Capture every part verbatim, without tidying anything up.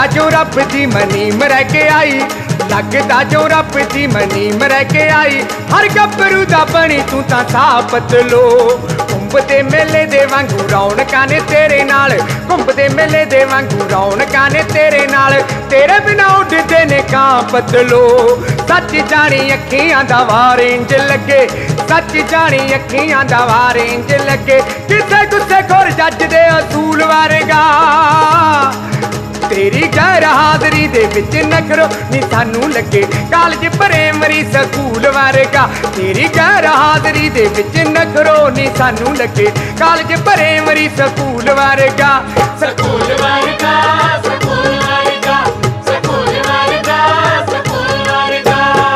जो रब दी मनीम रह के आई, लगदा जो रब दी मनीम रह के आई। हर गभरू दा बनी तू तां सापत लो, घुंमदे मेले दे वांगू रौनकां ने तेरे नाल, घुंमदे मेले दे वांगू रौनकां ने तेरे नाल। तेरे बिना उडदे ने कां बदलो, सच जानी अखियां दा वार इंज लगे, सच जानी अखियां दा वार इंज लगे। किसे गुस्से खोर जज दे असूल वारेगा, तेरी गैर हाज़री दे विच नखरो नी सानू लगे, कालज प्राइमरी स्कूल वारेगा। तेरी गैर हाज़री दे विच नखरो नी सानू लगे, कालज प्राइमरी स्कूल वारेगा। स्कूल वारेगा, स्कूल वारेगा, स्कूल वारेगा, स्कूल वारेगा।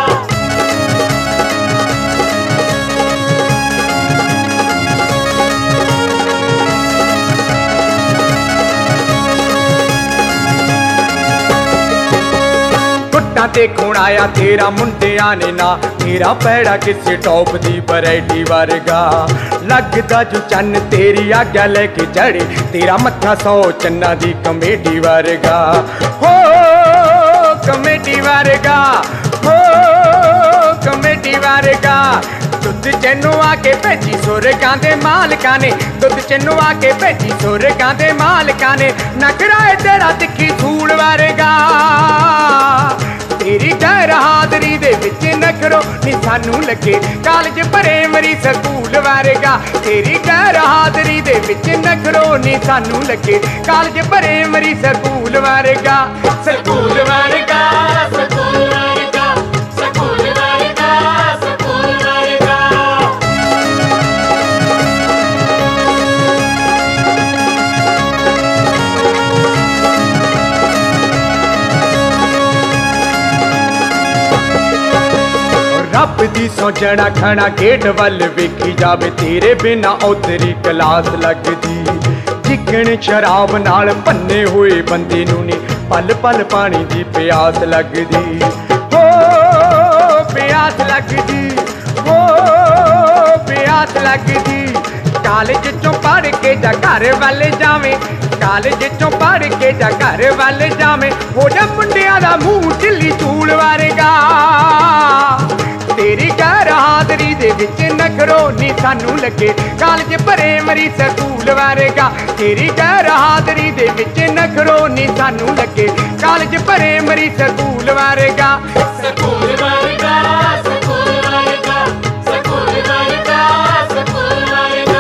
ते कौन आया तेरा मुंडिया ने ना, तेरा पैड़ा किसी टॉप दी वैरायटी वर्गा। लगदा जो चन्न तेरी आज्ञा लेके चढ़े, तेरा मत्था सौ चन्ना दी कमेटी वर्गा। हो कमेटी वर्गा, हो कमेटी वर्गा। दुध चैनू आके भेजी सुरगां दे मालकां ने, दुध चैनू आके भेजी सुरगां दे मालकां ने। नखरा तेरा तिखी सूल वर्गा, तेरी गैर हाज़री दे विच नखरो नी सानू लगे, कालज प्राइमरी स्कूल वारेगा। तेरी गैर हाज़री दे विच नखरो नी सानू लगे, कालज प्राइमरी स्कूल वारेगा। स्कूल वारेगा, स्कूल वारेगा, स्कूल वारेगा, स्कूल वारेगा। रब दी सोचना खाना गेट वल वेखी जावे, तेरे बिना उतरी क्लास लगदी। चिकन शराब नाल भन्ने हुए बंदे नूं नी पल पल पानी दी प्यास लगदी। हो प्यास लगदी, हो प्यास लगदी। कालेज चों पढ़ के जा घर वाले जावे, कालेज चों पढ़ के जा घर वाले जावे। हो जा मुंडिया दा मूंह ढिल्ली चूल वारेगा, तेरी गैर हाज़री दे विच नखरो नी सानू लगे, कालज प्राइमरी स्कूल वारेगा। तेरी गैर हाज़री दे विच नखरो नी सानू लगे, कालज प्राइमरी स्कूल वारेगा। स्कूल वारेगा, स्कूल वारेगा, स्कूल वारेगा, स्कूल वारेगा।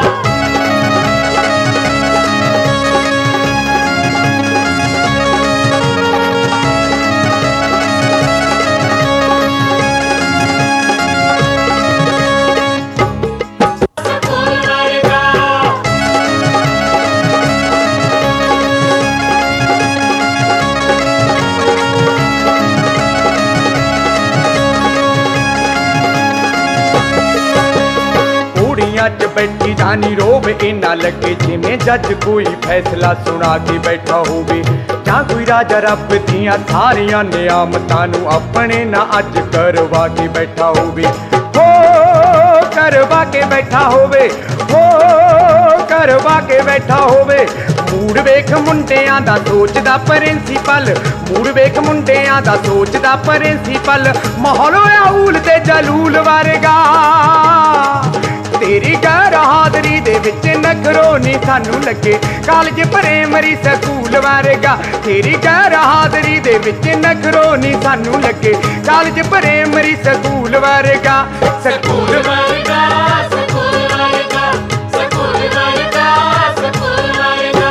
च बैठी जानी रोब इना लगे, जिमें जज कोई फैसला सुना के बैठा होवे। जां कोई राजा रब दियां सारियां नियामतां नूं अपने ना अज करवा के बैठा होवे। हो करवा के बैठा होवे, हो करवा के बैठा होवे। मूड वेख मुंडियां दा सोचदा प्रिंसीपल, मूड वेख मुंडियां दा सोचदा प्रिंसीपल। माहौल होया ऊल ते जलूल वारेगा, तेरी गैर हाज़री दे विच नखरो नी सानू लगे, कालज प्राइमरी स्कूल वारेगा। तेरी गैर हाज़री दे विच नखरो नी सानू लगे, कालज प्राइमरी स्कूल वारेगा। स्कूल वारेगा, स्कूल वारेगा, स्कूल वारेगा, स्कूल वारेगा।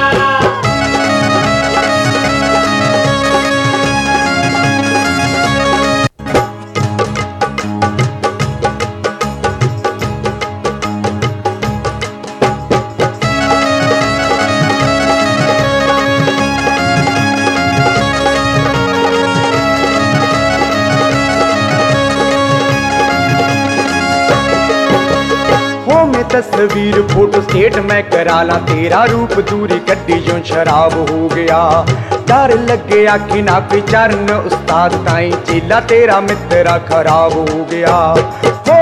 तस्वीर फोटो स्टेट मैं करा ला, तेरा रूप दूरी कड्डी जो शराब हो गया। डर लगे आखी ना कोई चरण उस्ताद ताई, चेला तेरा मित्रा खराब हो गया। हो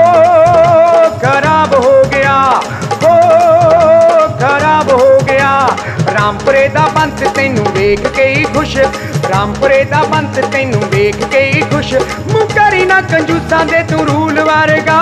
खराब हो गया, हो खराब हो गया। राम ਰਾਮਪੁਰੇ ਦਾ ਬੰਤ ਤੈਨੂੰ ਵੇਖ ਕੇ ਹੀ ਖੁਸ਼, ਰਾਮਪੁਰੇ ਦਾ ਬੰਤ ਤੈਨੂੰ ਵੇਖ ਕੇ ਹੀ ਖੁਸ਼। ਮੁਕਰੀ ਨਾ ਕੰਜੂਸਾਂ ਦੇ ਤੂੰ ਰੂਲ ਵਰਗਾ,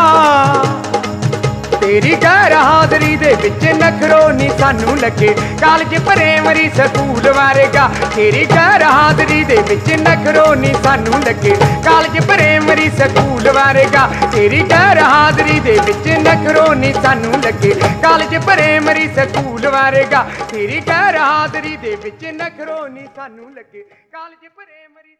ਤੇਰੀ ਗੈਰ ਹਾਜ਼ਰੀ ਦੇ ਵਿੱਚ ਨਖਰੋ ਨੀ ਸਾਨੂੰ ਲੱਗੇ, ਕਾਲਜ ਪ੍ਰਾਇਮਰੀ ਸਕੂਲ ਵਰਗਾ। ਤੇਰੀ ਗੈਰ ਹਾਜ਼ਰੀ ਦੇ ਵਿੱਚ ਨਖਰੋ ਨੀ ਸਾਨੂੰ ਲੱਗੇ, ਕਾਲਜ ਪ੍ਰਾਇਮਰੀ ਸਕੂਲ ਵਰਗਾ। ਤੇਰੀ ਗੈਰ ਹਾਜ਼ਰੀ ਦੇ ਵਿੱਚ ਨਖਰੋ ਨੀ ਸਾਨੂੰ ਲੱਗੇ, ਕਾਲਜ ਪ੍ਰਾਇਮਰੀ ਸਕੂਲ ਵਰਗਾ। ਤੇਰੀ ਗੈਰ ਹਾਜ਼ਰੀ ਦੇ ਵਿੱਚ ਨਖਰੋ ਨੀ ਸਾਨੂੰ ਲੱਗੇ, ਕਾਲਜ ਪ੍ਰਾਇਮਰੀ